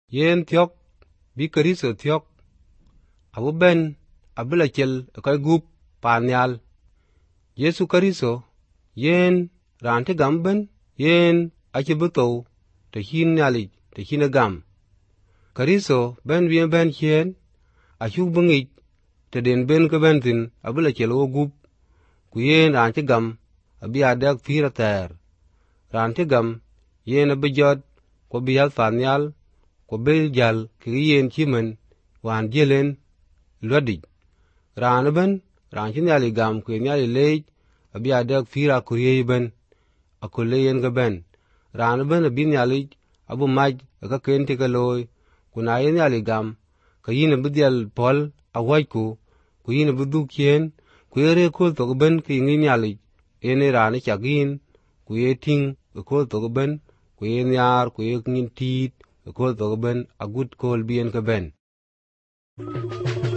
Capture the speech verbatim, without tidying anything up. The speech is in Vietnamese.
yen thiok bi Keriso thiok abu ben abula chel kai gup panyal Yesu Keriso yen ran te gam ben yen ache buto te hin nyali te hin gam Keriso ben bien ben chen a chu bungi te den ben ke ben tin abula chel o gup ku yen ran te gam abi adak pira ter ran te gam yen abijot ko bial panyal ko bel jal ki yen chimen wan jelen lodi ran ben ran chin yali gam ku nyali lej abi adak fira kuriye ben akole yen ga ben ran ben bin yali abu maj ka ken te kaloy kuna yen yali gam ka yin bidial pol awai ku ku yin bidu kien ku yere ko to ben ki ngin yali ene ran chagin ku yeting ko to ben ku yen yar ku yin tit ko to ben agut kol bien ka ben